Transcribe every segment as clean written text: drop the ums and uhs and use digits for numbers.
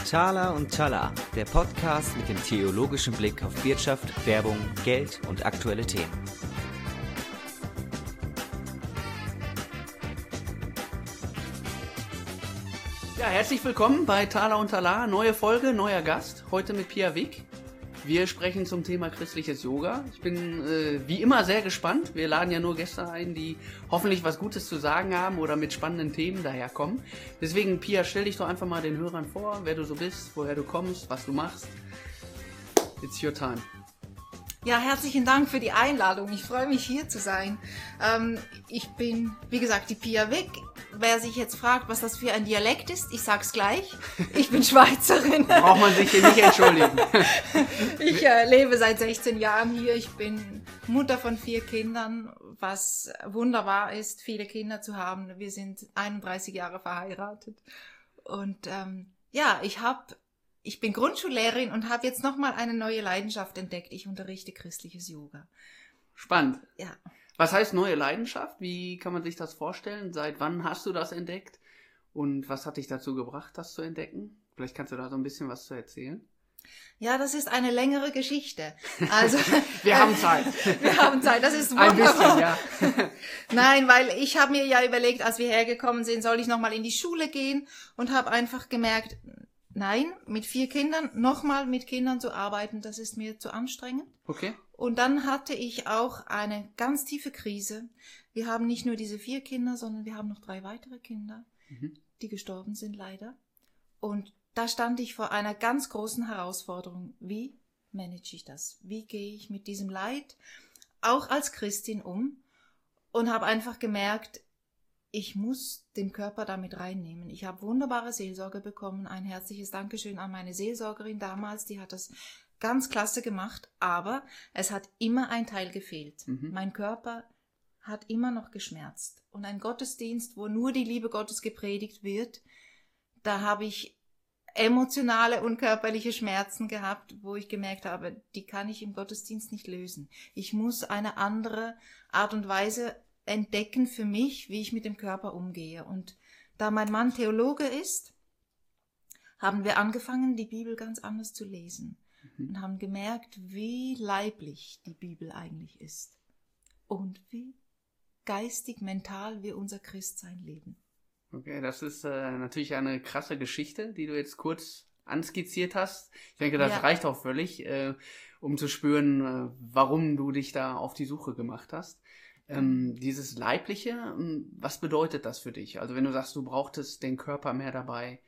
Thaler und Thaler, der Podcast mit dem theologischen Blick auf Wirtschaft, Werbung, Geld und aktuelle Themen. Ja, herzlich willkommen bei Thaler und Thaler. Neue Folge, neuer Gast. Heute mit Pia Wick. Wir sprechen zum Thema christliches Yoga. Ich bin wie immer sehr gespannt. Wir laden ja nur Gäste ein, die hoffentlich was Gutes zu sagen haben oder mit spannenden Themen daherkommen. Deswegen, Pia, stell dich doch einfach mal den Hörern vor, wer du so bist, woher du kommst, was du machst. It's your time. Ja, herzlichen Dank für die Einladung. Ich freue mich, hier zu sein. Ich bin, wie gesagt, die Pia Wick. Wer sich jetzt fragt, was das für ein Dialekt ist, ich sag's gleich. Ich bin Schweizerin. Braucht man sich hier nicht entschuldigen. Ich lebe seit 16 Jahren hier. Ich bin Mutter von 4 Kindern, was wunderbar ist, viele Kinder zu haben. Wir sind 31 Jahre verheiratet. Und ich bin Grundschullehrerin und habe jetzt nochmal eine neue Leidenschaft entdeckt. Ich unterrichte christliches Yoga. Spannend. Ja. Was heißt neue Leidenschaft? Wie kann man sich das vorstellen? Seit wann hast du das entdeckt? Und was hat dich dazu gebracht, das zu entdecken? Vielleicht kannst du da so ein bisschen was zu erzählen. Ja, das ist eine längere Geschichte. Also Wir haben Zeit. Wir haben Zeit, das ist wunderbar. Ein bisschen, ja. Nein, weil ich habe mir ja überlegt, als wir hergekommen sind, soll ich nochmal in die Schule gehen und habe einfach gemerkt, nein, mit 4 Kindern, nochmal mit Kindern zu arbeiten, das ist mir zu anstrengend. Okay. Und dann hatte ich auch eine ganz tiefe Krise. Wir haben nicht nur diese 4 Kinder, sondern wir haben noch 3 weitere Kinder, die gestorben sind leider. Und da stand ich vor einer ganz großen Herausforderung. Wie manage ich das? Wie gehe ich mit diesem Leid auch als Christin um? Und habe einfach gemerkt, ich muss den Körper damit reinnehmen. Ich habe wunderbare Seelsorge bekommen. Ein herzliches Dankeschön an meine Seelsorgerin damals. Die hat das ganz klasse gemacht. Aber es hat immer ein Teil gefehlt. Mein Körper hat immer noch geschmerzt. Und ein Gottesdienst, wo nur die Liebe Gottes gepredigt wird, da habe ich emotionale und körperliche Schmerzen gehabt, wo ich gemerkt habe, die kann ich im Gottesdienst nicht lösen. Ich muss eine andere Art und Weise entdecken für mich, wie ich mit dem Körper umgehe. Und da mein Mann Theologe ist, haben wir angefangen, die Bibel ganz anders zu lesen und haben gemerkt, wie leiblich die Bibel eigentlich ist und wie geistig, mental wir unser Christsein leben. Okay, das ist natürlich eine krasse Geschichte, die du jetzt kurz anskizziert hast. Ich denke, das reicht auch völlig, um zu spüren, warum du dich da auf die Suche gemacht hast. Dieses Leibliche, was bedeutet das für dich? Also wenn du sagst, du brauchtest den Körper mehr dabei,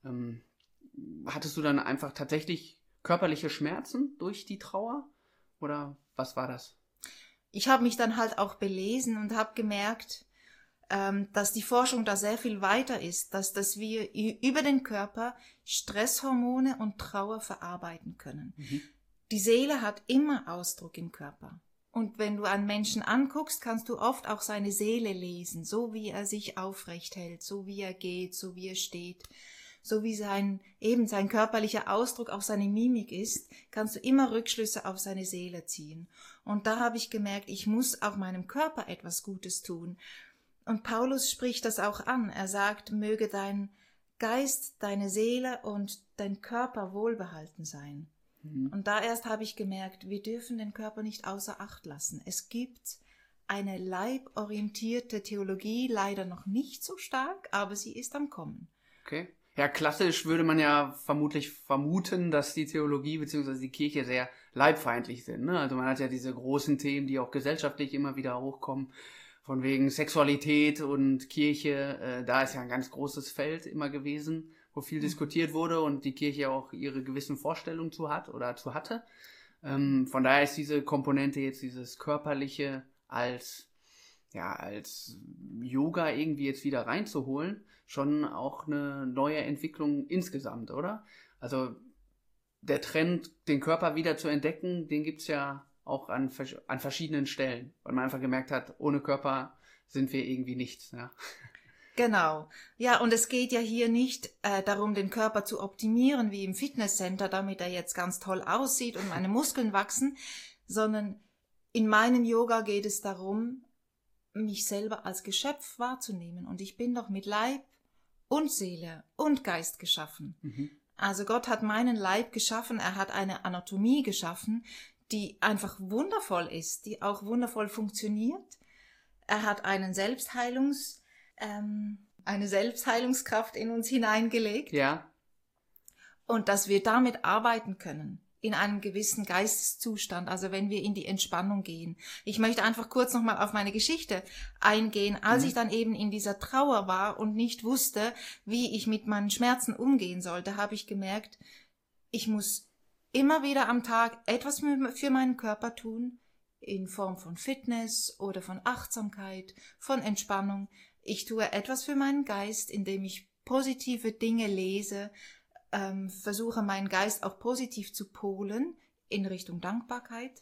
hattest du dann einfach tatsächlich körperliche Schmerzen durch die Trauer? Oder was war das? Ich habe mich dann halt auch belesen und habe gemerkt, dass die Forschung da sehr viel weiter ist, dass wir über den Körper Stresshormone und Trauer verarbeiten können. Die Seele hat immer Ausdruck im Körper. Und wenn du einen Menschen anguckst, kannst du oft auch seine Seele lesen, so wie er sich aufrecht hält, so wie er geht, so wie er steht, so wie sein körperlicher Ausdruck, auch seine Mimik ist, kannst du immer Rückschlüsse auf seine Seele ziehen. Und da habe ich gemerkt, ich muss auch meinem Körper etwas Gutes tun. Und Paulus spricht das auch an. Er sagt, möge dein Geist, deine Seele und dein Körper wohlbehalten sein. Und da erst habe ich gemerkt, wir dürfen den Körper nicht außer Acht lassen. Es gibt eine leiborientierte Theologie, leider noch nicht so stark, aber sie ist am Kommen. Okay. Ja, klassisch würde man ja vermutlich vermuten, dass die Theologie bzw. die Kirche sehr leibfeindlich sind. Ne? Also man hat ja diese großen Themen, die auch gesellschaftlich immer wieder hochkommen, von wegen Sexualität und Kirche. Da ist ja ein ganz großes Feld immer gewesen, wo viel diskutiert wurde und die Kirche auch ihre gewissen Vorstellungen zu hat oder zu hatte. Von daher ist diese Komponente jetzt dieses Körperliche als Yoga irgendwie jetzt wieder reinzuholen, schon auch eine neue Entwicklung insgesamt, oder? Also der Trend, den Körper wieder zu entdecken, den gibt's ja auch an verschiedenen Stellen, weil man einfach gemerkt hat, ohne Körper sind wir irgendwie nichts. Ja. Genau. Ja, und es geht ja hier nicht darum, den Körper zu optimieren, wie im Fitnesscenter, damit er jetzt ganz toll aussieht und meine Muskeln wachsen, sondern in meinem Yoga geht es darum, mich selber als Geschöpf wahrzunehmen. Und ich bin doch mit Leib und Seele und Geist geschaffen. Also Gott hat meinen Leib geschaffen, er hat eine Anatomie geschaffen, die einfach wundervoll ist, die auch wundervoll funktioniert. Er hat eine Selbstheilungskraft in uns hineingelegt. Ja. Und dass wir damit arbeiten können, in einem gewissen Geisteszustand, also wenn wir in die Entspannung gehen. Ich möchte einfach kurz nochmal auf meine Geschichte eingehen. Als ich dann eben in dieser Trauer war und nicht wusste, wie ich mit meinen Schmerzen umgehen sollte, habe ich gemerkt, ich muss immer wieder am Tag etwas für meinen Körper tun, in Form von Fitness oder von Achtsamkeit, von Entspannung. Ich tue etwas für meinen Geist, indem ich positive Dinge lese, versuche meinen Geist auch positiv zu polen in Richtung Dankbarkeit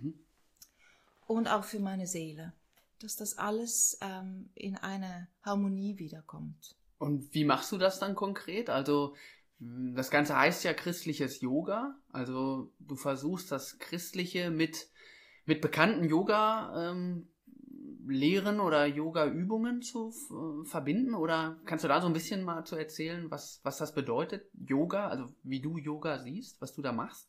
und auch für meine Seele, dass das alles in eine Harmonie wiederkommt. Und wie machst du das dann konkret? Also das Ganze heißt ja christliches Yoga, also du versuchst das Christliche mit bekannten Yoga-Lehren oder Yoga-Übungen zu verbinden? Oder kannst du da so ein bisschen mal zu erzählen, was das bedeutet, Yoga, also wie du Yoga siehst, was du da machst?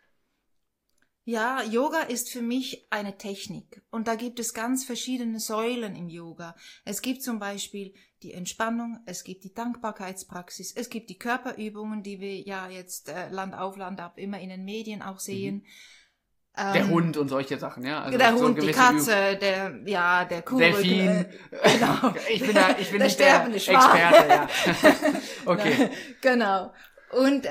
Ja, Yoga ist für mich eine Technik und da gibt es ganz verschiedene Säulen im Yoga. Es gibt zum Beispiel die Entspannung, es gibt die Dankbarkeitspraxis, es gibt die Körperübungen, die wir ja jetzt Land auf Land ab immer in den Medien auch sehen. Der Hund und solche Sachen, ja. Also der so Hund, die Katze, der Kuhrücken. Delfin. Genau. Ich bin der nicht sterbende der Schwan. Experte, ja. Okay. Genau. Und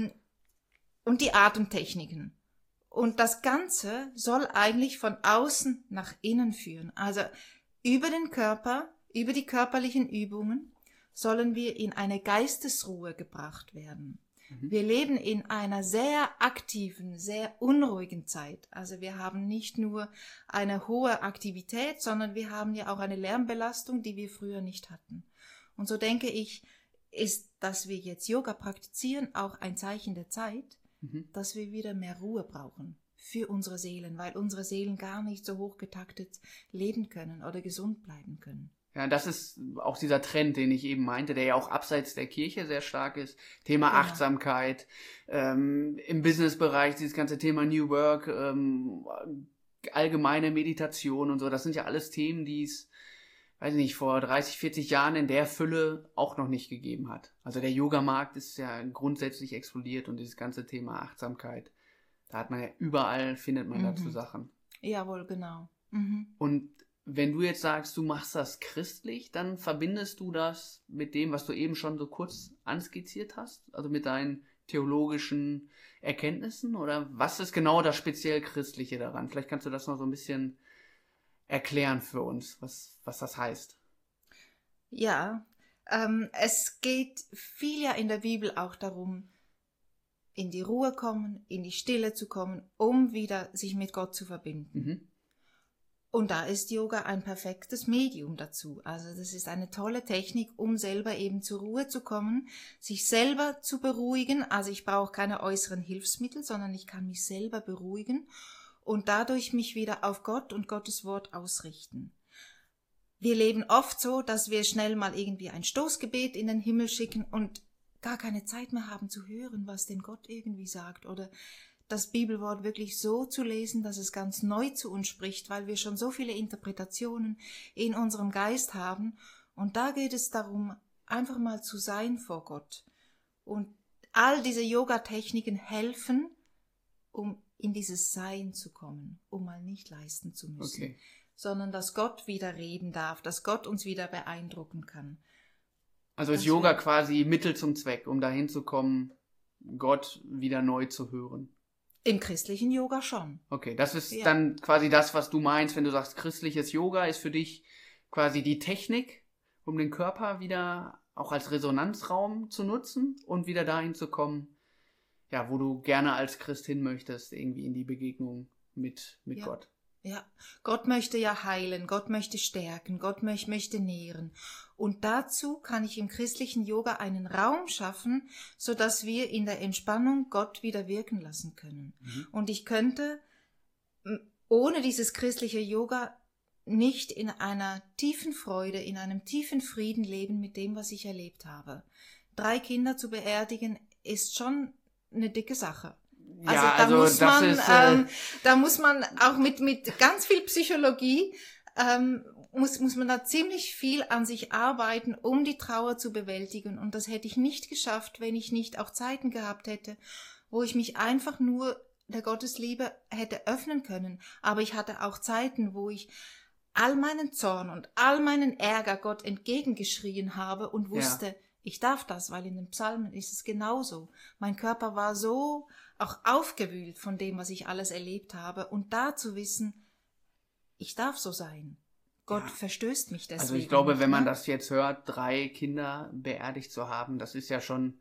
die Atemtechniken. Und das Ganze soll eigentlich von außen nach innen führen. Also über den Körper, über die körperlichen Übungen sollen wir in eine Geistesruhe gebracht werden. Wir leben in einer sehr aktiven, sehr unruhigen Zeit. Also wir haben nicht nur eine hohe Aktivität, sondern wir haben ja auch eine Lärmbelastung, die wir früher nicht hatten. Und so denke ich, ist, dass wir jetzt Yoga praktizieren, auch ein Zeichen der Zeit, dass wir wieder mehr Ruhe brauchen für unsere Seelen, weil unsere Seelen gar nicht so hochgetaktet leben können oder gesund bleiben können. Ja, das ist auch dieser Trend, den ich eben meinte, der ja auch abseits der Kirche sehr stark ist. Thema Achtsamkeit, im Businessbereich dieses ganze Thema New Work, allgemeine Meditation und so. Das sind ja alles Themen, die es, weiß ich nicht, vor 30, 40 Jahren in der Fülle auch noch nicht gegeben hat. Also der Yoga-Markt ist ja grundsätzlich explodiert und dieses ganze Thema Achtsamkeit, da hat man ja überall, findet man dazu Sachen. Jawohl, genau. Und wenn du jetzt sagst, du machst das christlich, dann verbindest du das mit dem, was du eben schon so kurz anskizziert hast? Also mit deinen theologischen Erkenntnissen? Oder was ist genau das speziell Christliche daran? Vielleicht kannst du das noch so ein bisschen erklären für uns, was das heißt. Ja, es geht viel ja in der Bibel auch darum, in die Ruhe kommen, in die Stille zu kommen, um wieder sich mit Gott zu verbinden. Und da ist Yoga ein perfektes Medium dazu. Also das ist eine tolle Technik, um selber eben zur Ruhe zu kommen, sich selber zu beruhigen. Also ich brauche keine äußeren Hilfsmittel, sondern ich kann mich selber beruhigen und dadurch mich wieder auf Gott und Gottes Wort ausrichten. Wir leben oft so, dass wir schnell mal irgendwie ein Stoßgebet in den Himmel schicken und gar keine Zeit mehr haben zu hören, was denn Gott irgendwie sagt oder das Bibelwort wirklich so zu lesen, dass es ganz neu zu uns spricht, weil wir schon so viele Interpretationen in unserem Geist haben. Und da geht es darum, einfach mal zu sein vor Gott. Und all diese Yoga-Techniken helfen, um in dieses Sein zu kommen, um mal nicht leisten zu müssen, sondern dass Gott wieder reden darf, dass Gott uns wieder beeindrucken kann. Also ist Yoga quasi Mittel zum Zweck, um dahin zu kommen, Gott wieder neu zu hören. Im christlichen Yoga schon. Okay, das ist dann quasi das, was du meinst, wenn du sagst, christliches Yoga ist für dich quasi die Technik, um den Körper wieder auch als Resonanzraum zu nutzen und wieder dahin zu kommen, ja, wo du gerne als Christ hin möchtest, irgendwie in die Begegnung mit Gott. Ja, Gott möchte ja heilen, Gott möchte stärken, Gott möchte nähren. Und dazu kann ich im christlichen Yoga einen Raum schaffen, so dass wir in der Entspannung Gott wieder wirken lassen können. Und ich könnte ohne dieses christliche Yoga nicht in einer tiefen Freude, in einem tiefen Frieden leben mit dem, was ich erlebt habe. 3 Kinder zu beerdigen ist schon eine dicke Sache. Ja, Da muss man auch mit ganz viel Psychologie, muss man da ziemlich viel an sich arbeiten, um die Trauer zu bewältigen. Und das hätte ich nicht geschafft, wenn ich nicht auch Zeiten gehabt hätte, wo ich mich einfach nur der Gottesliebe hätte öffnen können. Aber ich hatte auch Zeiten, wo ich all meinen Zorn und all meinen Ärger Gott entgegengeschrien habe und wusste, ich darf das, weil in den Psalmen ist es genauso. Mein Körper war so auch aufgewühlt von dem, was ich alles erlebt habe. Und da zu wissen, ich darf so sein. Gott verstößt mich deswegen. Also ich glaube, nicht, wenn man das jetzt hört, 3 Kinder beerdigt zu haben, das ist ja schon,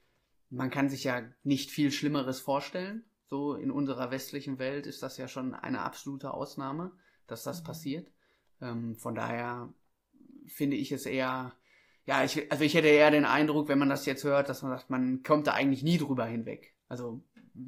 man kann sich ja nicht viel Schlimmeres vorstellen. So in unserer westlichen Welt ist das ja schon eine absolute Ausnahme, dass das passiert. Von daher finde ich es eher, ich hätte eher den Eindruck, wenn man das jetzt hört, dass man sagt, man kommt da eigentlich nie drüber hinweg. Also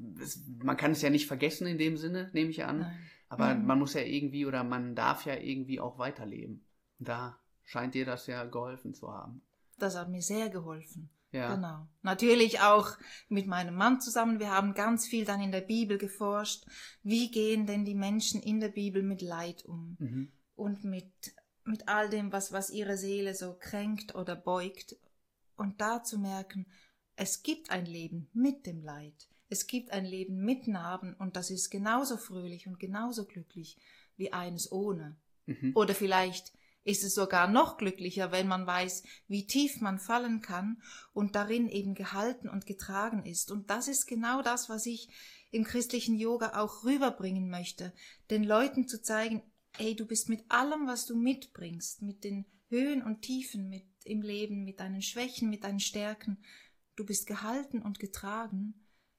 man kann es ja nicht vergessen in dem Sinne, nehme ich an. Nein. Aber man muss ja irgendwie oder man darf ja irgendwie auch weiterleben. Und da scheint dir das ja geholfen zu haben. Das hat mir sehr geholfen. Ja. Genau. Natürlich auch mit meinem Mann zusammen. Wir haben ganz viel dann in der Bibel geforscht. Wie gehen denn die Menschen in der Bibel mit Leid um? Mhm. Und mit all dem, was ihre Seele so kränkt oder beugt. Und da zu merken, es gibt ein Leben mit dem Leid. Es gibt ein Leben mit Narben und das ist genauso fröhlich und genauso glücklich wie eines ohne. Mhm. Oder vielleicht ist es sogar noch glücklicher, wenn man weiß, wie tief man fallen kann und darin eben gehalten und getragen ist. Und das ist genau das, was ich im christlichen Yoga auch rüberbringen möchte, den Leuten zu zeigen, hey, du bist mit allem, was du mitbringst, mit den Höhen und Tiefen mit im Leben, mit deinen Schwächen, mit deinen Stärken, du bist gehalten und getragen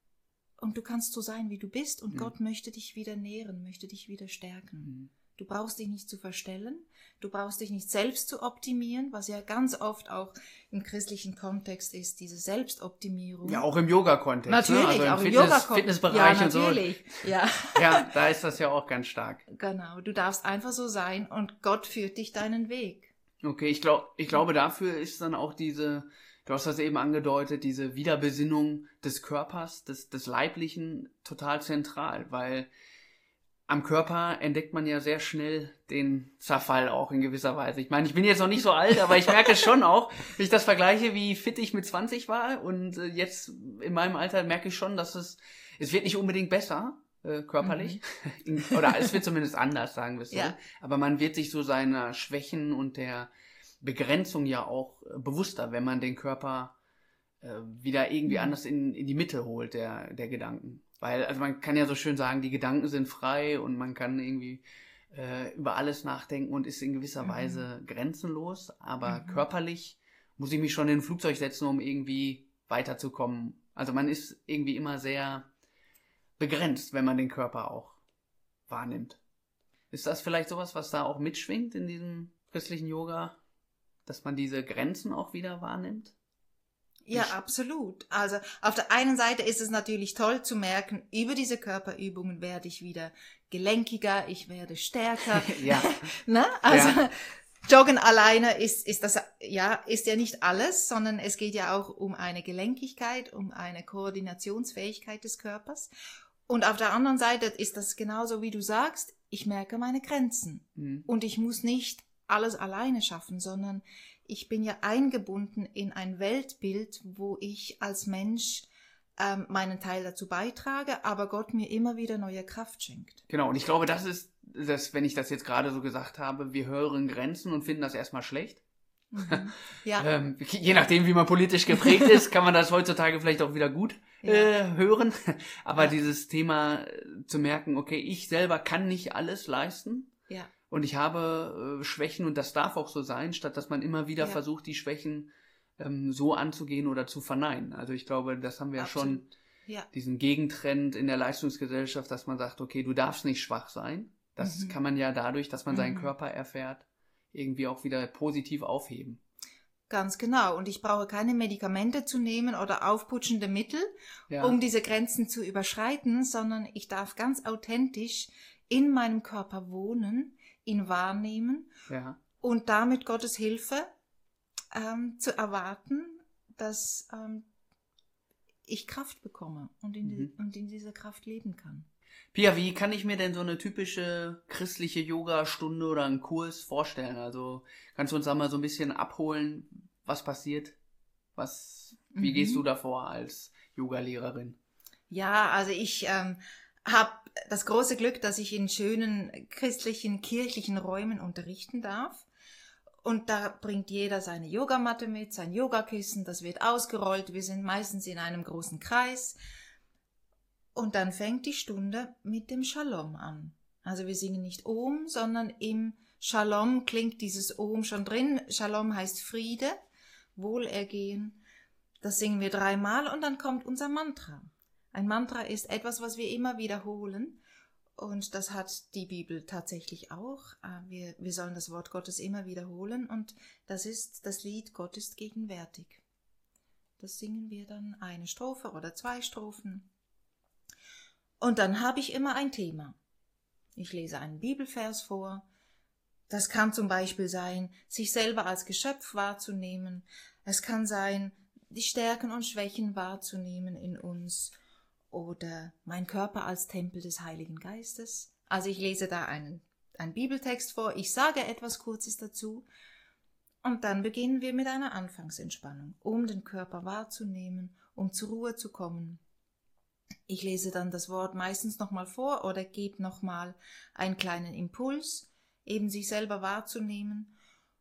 und du kannst so sein, wie du bist und Gott möchte dich wieder nähren, möchte dich wieder stärken. Du brauchst dich nicht zu verstellen, du brauchst dich nicht selbst zu optimieren, was ja ganz oft auch im christlichen Kontext ist, diese Selbstoptimierung. Ja, auch im Yoga-Kontext. Natürlich, ne? Also auch im Fitnessbereich und so. Natürlich, ja. Ja, da ist das ja auch ganz stark. Genau, du darfst einfach so sein und Gott führt dich deinen Weg. Okay, ich glaube, dafür ist dann auch du hast das eben angedeutet, diese Wiederbesinnung des Körpers, des Leiblichen total zentral, weil am Körper entdeckt man ja sehr schnell den Zerfall auch in gewisser Weise. Ich meine, ich bin jetzt noch nicht so alt, aber ich merke es schon auch, wenn ich das vergleiche, wie fit ich mit 20 war und jetzt in meinem Alter merke ich schon, dass es wird nicht unbedingt besser, körperlich, oder es wird zumindest anders, sagen wir es so, aber man wird sich so seiner Schwächen und der Begrenzung ja auch bewusster, wenn man den Körper wieder irgendwie anders in die Mitte holt, der Gedanken. Weil, also man kann ja so schön sagen, die Gedanken sind frei und man kann irgendwie über alles nachdenken und ist in gewisser Weise grenzenlos, aber körperlich muss ich mich schon in ein Flugzeug setzen, um irgendwie weiterzukommen. Also man ist irgendwie immer sehr begrenzt, wenn man den Körper auch wahrnimmt. Ist das vielleicht sowas, was da auch mitschwingt in diesem christlichen Yoga, dass man diese Grenzen auch wieder wahrnimmt? Ja, absolut. Also auf der einen Seite ist es natürlich toll zu merken, über diese Körperübungen werde ich wieder gelenkiger, ich werde stärker. Ja. Ne? Also Joggen alleine ist ja nicht alles, sondern es geht ja auch um eine Gelenkigkeit, um eine Koordinationsfähigkeit des Körpers. Und auf der anderen Seite ist das genauso, wie du sagst, ich merke meine Grenzen. Und ich muss nicht alles alleine schaffen, sondern ich bin ja eingebunden in ein Weltbild, wo ich als Mensch meinen Teil dazu beitrage, aber Gott mir immer wieder neue Kraft schenkt. Genau, und ich glaube, das ist, wenn ich das jetzt gerade so gesagt habe, wir hören Grenzen und finden das erstmal schlecht. Ja. Je nachdem, wie man politisch geprägt ist, kann man das heutzutage vielleicht auch wieder gut hören. Aber dieses Thema zu merken, okay, ich selber kann nicht alles leisten. Ja. Und ich habe Schwächen und das darf auch so sein, statt dass man immer wieder versucht, die Schwächen so anzugehen oder zu verneinen. Also ich glaube, das haben wir schon, diesen Gegentrend in der Leistungsgesellschaft, dass man sagt, okay, du darfst nicht schwach sein. Das kann man ja dadurch, dass man seinen Körper erfährt, irgendwie auch wieder positiv aufheben. Ganz genau. Und ich brauche keine Medikamente zu nehmen oder aufputschende Mittel, um diese Grenzen zu überschreiten, sondern ich darf ganz authentisch in meinem Körper wohnen, ihn wahrnehmen und damit Gottes Hilfe zu erwarten, dass ich Kraft bekomme und in dieser Kraft leben kann. Pia, wie kann ich mir denn so eine typische christliche Yoga-Stunde oder einen Kurs vorstellen? Also kannst du uns da mal so ein bisschen abholen, was passiert? Wie gehst du davor als Yoga-Lehrerin? Ja, also ich habe das große Glück, dass ich in schönen christlichen, kirchlichen Räumen unterrichten darf. Und da bringt jeder seine Yogamatte mit, sein Yogakissen, das wird ausgerollt. Wir sind meistens in einem großen Kreis. Und dann fängt die Stunde mit dem Shalom an. Also wir singen nicht Om, sondern im Shalom klingt dieses Om schon drin. Shalom heißt Friede, Wohlergehen. Das singen wir 3-mal und dann kommt unser Mantra. Ein Mantra ist etwas, was wir immer wiederholen. Und das hat die Bibel tatsächlich auch. Wir sollen das Wort Gottes immer wiederholen. Und das ist das Lied Gott ist gegenwärtig. Das singen wir dann eine Strophe oder 2 Strophen. Und dann habe ich immer ein Thema. Ich lese einen Bibelvers vor. Das kann zum Beispiel sein, sich selber als Geschöpf wahrzunehmen. Es kann sein, die Stärken und Schwächen wahrzunehmen in uns. Oder mein Körper als Tempel des Heiligen Geistes. Also ich lese da einen Bibeltext vor. Ich sage etwas Kurzes dazu. Und dann beginnen wir mit einer Anfangsentspannung, um den Körper wahrzunehmen, um zur Ruhe zu kommen. Ich lese dann das Wort meistens nochmal vor oder gebe nochmal einen kleinen Impuls, eben sich selber wahrzunehmen.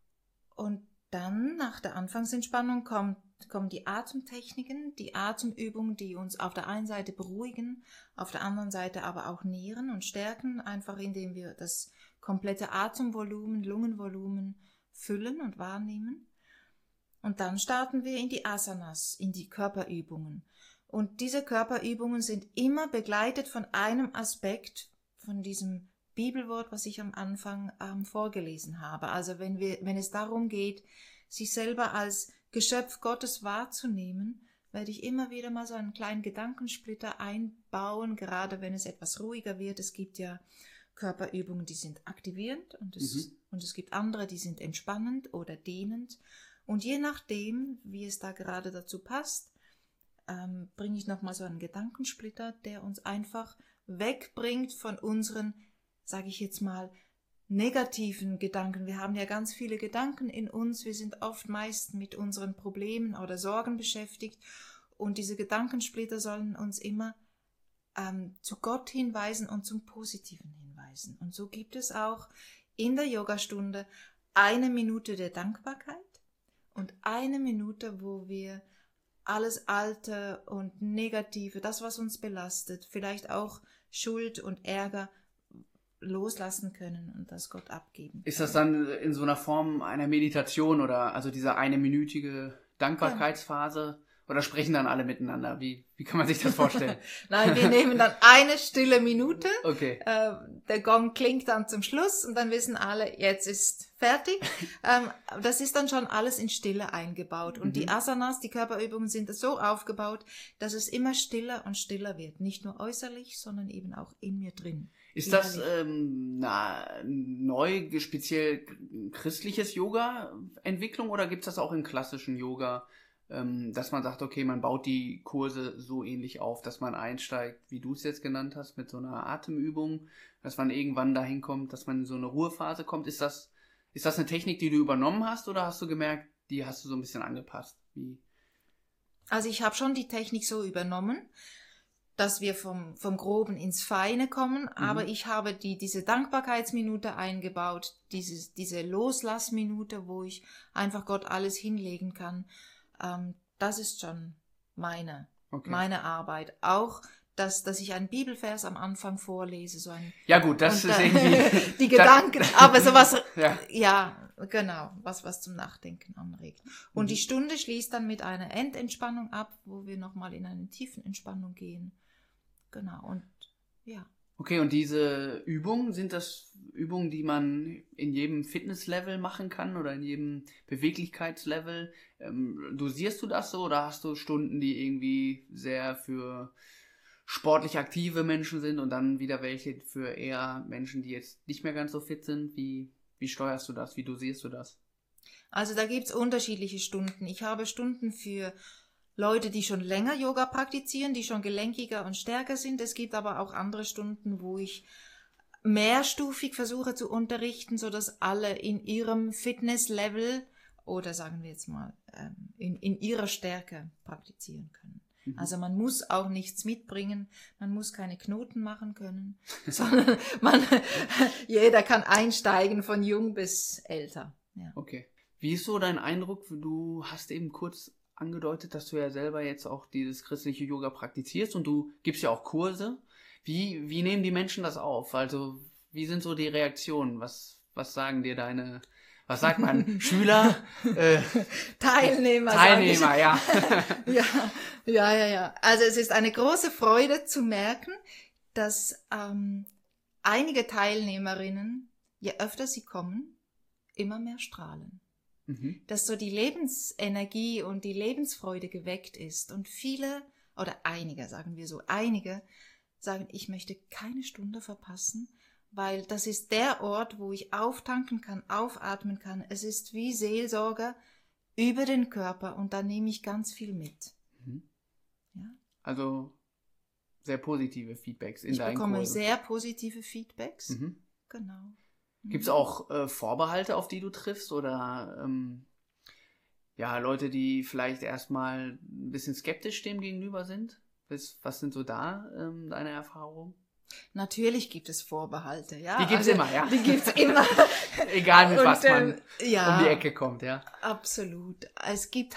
Und dann, nach der Anfangsentspannung, kommen die Atemtechniken, die Atemübungen, die uns auf der einen Seite beruhigen, auf der anderen Seite aber auch nähren und stärken, einfach indem wir das komplette Atemvolumen, Lungenvolumen füllen und wahrnehmen. Und dann starten wir in die Asanas, in die Körperübungen. Und diese Körperübungen sind immer begleitet von einem Aspekt, von diesem Bibelwort, was ich am Anfang vorgelesen habe. Also wenn es darum geht, sich selber als Geschöpf Gottes wahrzunehmen, werde ich immer wieder mal so einen kleinen Gedankensplitter einbauen, gerade wenn es etwas ruhiger wird. Es gibt ja Körperübungen, die sind aktivierend und es gibt andere, die sind entspannend oder dehnend. Und je nachdem, wie es da gerade dazu passt, bringe ich nochmal so einen Gedankensplitter, der uns einfach wegbringt von unseren, sage ich jetzt mal, negativen Gedanken. Wir haben ja ganz viele Gedanken in uns. Wir sind oft meist mit unseren Problemen oder Sorgen beschäftigt. Und diese Gedankensplitter sollen uns immer zu Gott hinweisen und zum Positiven hinweisen. Und so gibt es auch in der Yogastunde 1 Minute der Dankbarkeit und 1 Minute, wo wir alles Alte und Negative, das, was uns belastet, vielleicht auch Schuld und Ärger loslassen können und das Gott abgeben. Ist das dann in so einer Form einer Meditation oder also diese 1-minütige Dankbarkeitsphase? Oder sprechen dann alle miteinander? Wie kann man sich das vorstellen? Nein, wir nehmen dann eine stille Minute. Okay. Der Gong klingt dann zum Schluss und dann wissen alle, jetzt ist fertig. Das ist dann schon alles in Stille eingebaut. Und die Asanas, die Körperübungen sind so aufgebaut, dass es immer stiller und stiller wird. Nicht nur äußerlich, sondern eben auch in mir drin. Ist das neu, speziell christliches Yoga-Entwicklung oder gibt es das auch im klassischen Yoga, dass man sagt, okay, man baut die Kurse so ähnlich auf, dass man einsteigt, wie du es jetzt genannt hast, mit so einer Atemübung, dass man irgendwann dahin kommt, dass man in so eine Ruhephase kommt. Ist das eine Technik, die du übernommen hast oder hast du gemerkt, die hast du so ein bisschen angepasst? Also ich habe schon die Technik so übernommen, dass wir vom Groben ins Feine kommen, aber ich habe diese Dankbarkeitsminute eingebaut, diese Loslassminute, wo ich einfach Gott alles hinlegen kann. Das ist schon meine Arbeit. Auch, dass ich einen Bibelvers am Anfang vorlese. So ein, ja gut, das ist irgendwie... die Gedanken, aber sowas, ja, genau, was zum Nachdenken anregt. Und die Stunde schließt dann mit einer Endentspannung ab, wo wir nochmal in eine tiefen Entspannung gehen. Genau, und ja. Okay, und diese Übungen, sind das Übungen, die man in jedem Fitnesslevel machen kann oder in jedem Beweglichkeitslevel? Dosierst du das so oder hast du Stunden, die irgendwie sehr für sportlich aktive Menschen sind und dann wieder welche für eher Menschen, die jetzt nicht mehr ganz so fit sind? Wie steuerst du das? Wie dosierst du das? Also da gibt's unterschiedliche Stunden. Ich habe Stunden für Leute, die schon länger Yoga praktizieren, die schon gelenkiger und stärker sind. Es gibt aber auch andere Stunden, wo ich mehrstufig versuche zu unterrichten, sodass alle in ihrem Fitnesslevel oder sagen wir jetzt mal in ihrer Stärke praktizieren können. Also man muss auch nichts mitbringen, man muss keine Knoten machen können, sondern jeder kann einsteigen von jung bis älter. Ja. Okay. Wie ist so dein Eindruck? Du hast eben kurz angedeutet, dass du ja selber jetzt auch dieses christliche Yoga praktizierst und du gibst ja auch Kurse. Wie nehmen die Menschen das auf? Also wie sind so die Reaktionen? Was sagen dir was sagt man? Schüler? Teilnehmer, ja. Ja. Also es ist eine große Freude zu merken, dass einige Teilnehmerinnen, je öfter sie kommen, immer mehr strahlen. Dass so die Lebensenergie und die Lebensfreude geweckt ist. Und viele, oder einige, sagen wir so, einige sagen, ich möchte keine Stunde verpassen, weil das ist der Ort, wo ich auftanken kann, aufatmen kann. Es ist wie Seelsorge über den Körper und da nehme ich ganz viel mit. Ja? Also sehr positive Feedbacks in deinen Kursen. Ich bekomme Kursen. sehr positive Feedbacks. Genau. Gibt es auch Vorbehalte, auf die du triffst oder Leute, die vielleicht erstmal ein bisschen skeptisch dem gegenüber sind? Was sind so da deine Erfahrungen? Natürlich gibt es Vorbehalte, ja. Die gibt's immer, ja. Die gibt's immer. Egal mit was man um die Ecke kommt, ja. Absolut. Es gibt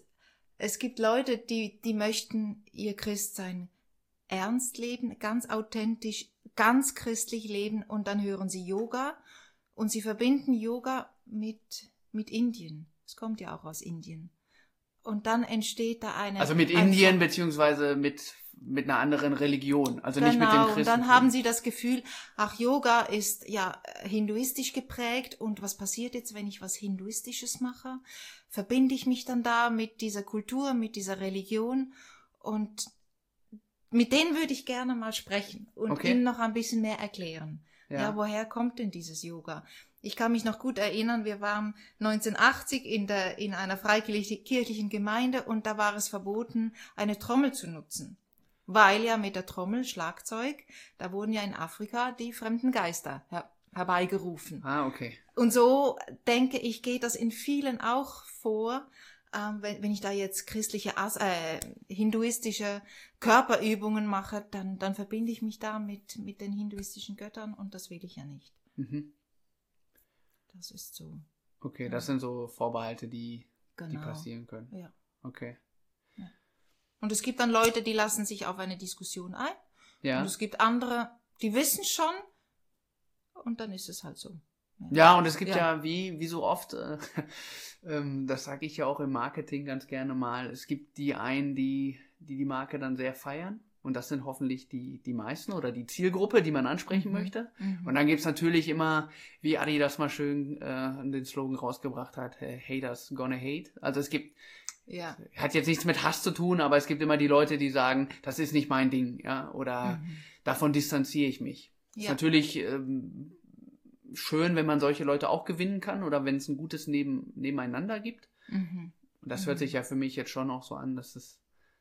Leute, die möchten ihr Christsein ernst leben, ganz authentisch, ganz christlich leben und dann hören sie Yoga und sie verbinden Yoga mit Indien. Es kommt ja auch aus Indien. Und dann entsteht da Also mit Indien beziehungsweise mit einer anderen Religion, also nicht mit dem Christentum. Und dann haben sie das Gefühl, ach, Yoga ist ja hinduistisch geprägt und was passiert jetzt, wenn ich was Hinduistisches mache? Verbinde ich mich dann da mit dieser Kultur, mit dieser Religion und mit denen würde ich gerne mal sprechen und ihnen noch ein bisschen mehr erklären. Ja, woher kommt denn dieses Yoga? Ich kann mich noch gut erinnern, wir waren 1980 in einer freikirchlichen Gemeinde und da war es verboten, eine Trommel zu nutzen. Weil ja mit der Trommel, Schlagzeug, da wurden ja in Afrika die fremden Geister herbeigerufen. Ah, okay. Und so, denke ich, geht das in vielen auch vor, wenn ich da jetzt christliche, hinduistische Körperübungen mache, dann verbinde ich mich da mit den hinduistischen Göttern und das will ich ja nicht. Das ist so. Okay, das sind so Vorbehalte, die passieren können. Ja. Okay. Ja. Und es gibt dann Leute, die lassen sich auf eine Diskussion ein. Ja. Und es gibt andere, die wissen schon und dann ist es halt so. Ja, und es gibt ja wie so oft, das sage ich ja auch im Marketing ganz gerne mal, es gibt die einen, die Marke dann sehr feiern. Und das sind hoffentlich die meisten oder die Zielgruppe, die man ansprechen möchte. Und dann gibt's natürlich immer, wie Adi das mal schön den Slogan rausgebracht hat, Haters gonna hate. Also es gibt, hat jetzt nichts mit Hass zu tun, aber es gibt immer die Leute, die sagen, das ist nicht mein Ding, ja, oder davon distanziere ich mich. Ist natürlich schön, wenn man solche Leute auch gewinnen kann oder wenn es ein gutes Nebeneinander gibt. Und das hört sich ja für mich jetzt schon auch so an, dass es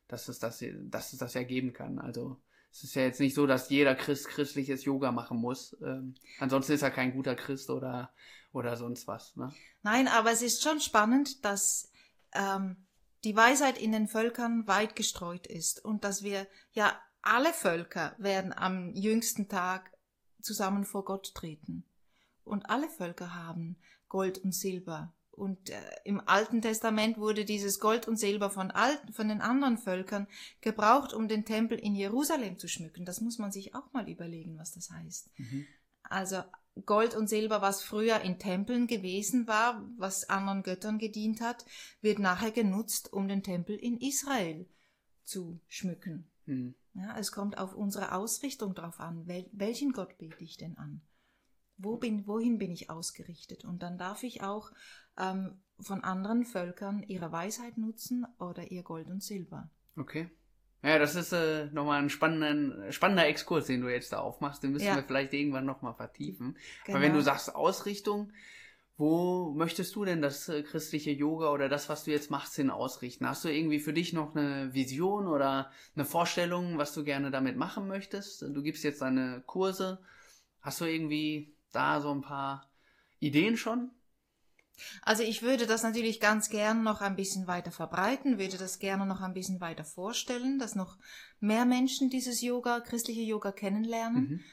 das ja geben kann. Also es ist ja jetzt nicht so, dass jeder Christ christliches Yoga machen muss. Ansonsten ist er kein guter Christ oder sonst was. Ne? Nein, aber es ist schon spannend, dass die Weisheit in den Völkern weit gestreut ist und dass wir ja alle Völker werden am jüngsten Tag zusammen vor Gott treten. Und alle Völker haben Gold und Silber. Und im Alten Testament wurde dieses Gold und Silber von den anderen Völkern gebraucht, um den Tempel in Jerusalem zu schmücken. Das muss man sich auch mal überlegen, was das heißt. Also Gold und Silber, was früher in Tempeln gewesen war, was anderen Göttern gedient hat, wird nachher genutzt, um den Tempel in Israel zu schmücken. Ja, es kommt auf unsere Ausrichtung drauf an. Welchen Gott bete ich denn an? Wohin bin ich ausgerichtet? Und dann darf ich auch von anderen Völkern ihre Weisheit nutzen oder ihr Gold und Silber. Okay. Ja, das ist nochmal ein spannender Exkurs, den du jetzt da aufmachst. Den müssen wir vielleicht irgendwann nochmal vertiefen. Genau. Aber wenn du sagst Ausrichtung, Wo möchtest du denn das christliche Yoga oder das, was du jetzt machst, hin ausrichten? Hast du irgendwie für dich noch eine Vision oder eine Vorstellung, was du gerne damit machen möchtest? Du gibst jetzt deine Kurse. Hast du irgendwie da so ein paar Ideen schon? Also ich würde das natürlich ganz gern noch ein bisschen weiter verbreiten, würde das gerne noch ein bisschen weiter vorstellen, dass noch mehr Menschen dieses Yoga, christliche Yoga kennenlernen. Mhm.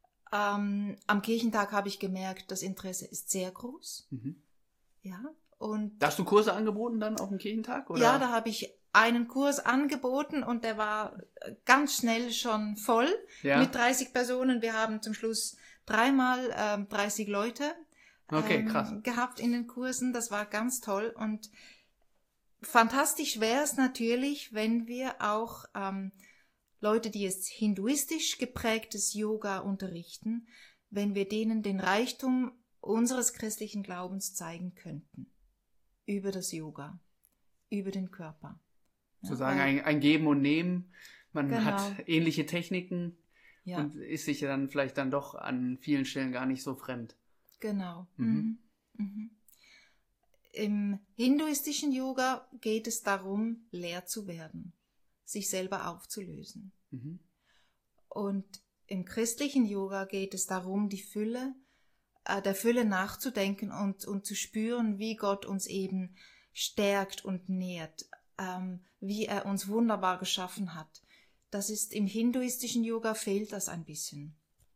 Am Kirchentag habe ich gemerkt, das Interesse ist sehr groß. Mhm. Ja, und Da hast du Kurse angeboten dann auf dem Kirchentag? Oder? ja, da habe ich einen Kurs angeboten und der war ganz schnell schon voll mit 30 Personen. Wir haben zum Schluss 3-mal 30 Leute Okay, krass. gehabt in den Kursen. Das war ganz toll und fantastisch wäre es natürlich, wenn wir auch Leute, die jetzt hinduistisch geprägtes Yoga unterrichten, wenn wir denen den Reichtum unseres christlichen Glaubens zeigen könnten. Über das Yoga, über den Körper. Sozusagen ein Geben und Nehmen. Man Genau. hat ähnliche Techniken Ja, und ist sich dann vielleicht dann doch an vielen Stellen gar nicht so fremd. genau. Mhm. Mhm. Im hinduistischen Yoga geht es darum, leer zu werden, sich selber aufzulösen. Mhm. Und im christlichen Yoga geht es darum, die Fülle, der Fülle nachzudenken und zu spüren, wie Gott uns eben stärkt und nährt, wie er uns wunderbar geschaffen hat. Das ist im hinduistischen Yoga fehlt das ein bisschen.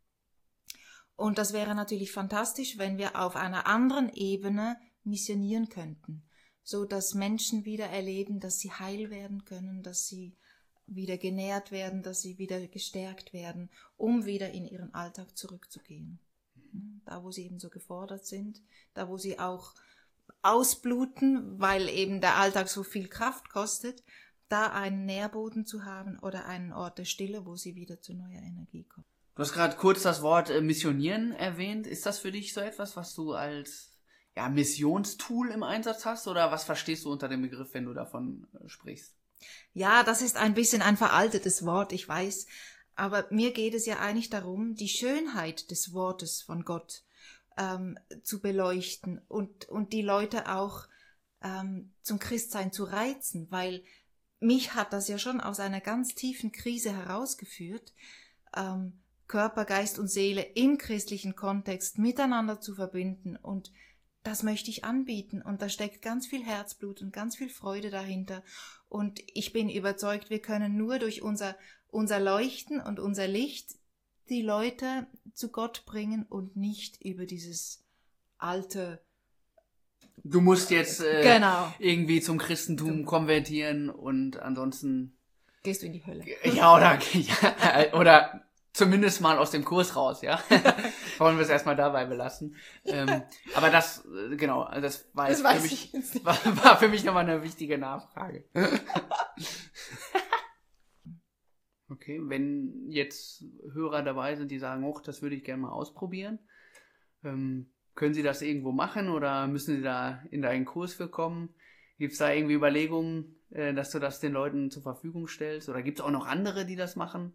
Und das wäre natürlich fantastisch, wenn wir auf einer anderen Ebene missionieren könnten, so dass Menschen wieder erleben, dass sie heil werden können, dass sie wieder genährt werden, dass sie wieder gestärkt werden, um wieder in ihren Alltag zurückzugehen. Da, wo sie eben so gefordert sind, da, wo sie auch ausbluten, weil eben der Alltag so viel Kraft kostet, da einen Nährboden zu haben oder einen Ort der Stille, wo sie wieder zu neuer Energie kommen. Du hast gerade kurz das Wort Missionieren erwähnt. Ist das für dich so etwas, was du als Missionstool im Einsatz hast? Oder was verstehst du unter dem Begriff, wenn du davon sprichst? Ja, das ist ein bisschen ein veraltetes Wort, ich weiß. Aber mir geht es ja eigentlich darum, die Schönheit des Wortes von Gott zu beleuchten und die Leute auch zum Christsein zu reizen, weil mich hat das ja schon aus einer ganz tiefen Krise herausgeführt, Körper, Geist und Seele im christlichen Kontext miteinander zu verbinden, und das möchte ich anbieten, und da steckt ganz viel Herzblut und ganz viel Freude dahinter, und ich bin überzeugt, wir können nur durch unser Leuchten und unser Licht die Leute zu Gott bringen und nicht über dieses alte... Du musst jetzt Genau. irgendwie zum Christentum konvertieren und ansonsten... Gehst du in die Hölle. Oder zumindest mal aus dem Kurs raus, ja. Wollen wir es erstmal dabei belassen. Aber das, genau, also das war, Das weiß ich jetzt nicht. war für mich nochmal eine wichtige Nachfrage. Okay, wenn jetzt Hörer dabei sind, die sagen, oh, das würde ich gerne mal ausprobieren, können Sie das irgendwo machen oder müssen Sie da in deinen Kurs für kommen? Gibt es da irgendwie Überlegungen, dass du das den Leuten zur Verfügung stellst? Oder gibt es auch noch andere, die das machen?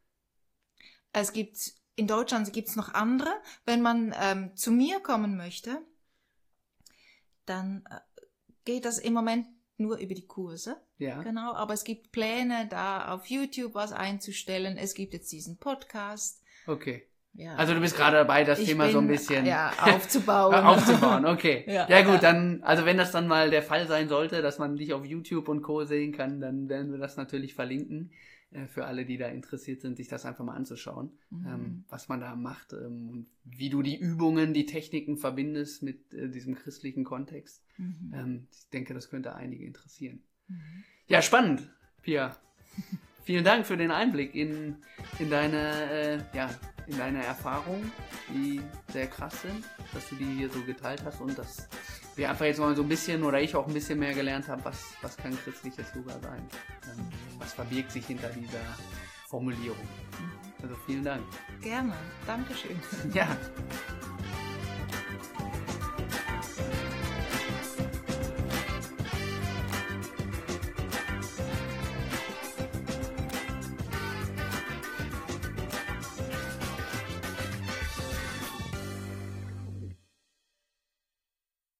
In Deutschland gibt es noch andere. Wenn man zu mir kommen möchte, dann geht das im Moment nur über die Kurse. Ja. Genau, aber es gibt Pläne, da auf YouTube was einzustellen. Es gibt jetzt diesen Podcast. Okay. Ja. Also du bist gerade dabei, das Thema so ein bisschen aufzubauen. aufzubauen, okay. Ja, gut, dann, also wenn das dann mal der Fall sein sollte, dass man dich auf YouTube und Co. sehen kann, dann werden wir das natürlich verlinken, für alle, die da interessiert sind, sich das einfach mal anzuschauen, was man da macht, und wie du die Übungen, die Techniken verbindest mit diesem christlichen Kontext. Ich denke, das könnte einige interessieren. Ja, spannend, Pia. Vielen Dank für den Einblick in deine Erfahrungen, die sehr krass sind, dass du die hier so geteilt hast und dass wir einfach jetzt mal so ein bisschen, oder ich auch ein bisschen mehr gelernt habe, was kann christliches Yoga sein? Was verbirgt sich hinter dieser Formulierung? Also vielen Dank. Gerne, Dankeschön. Ja.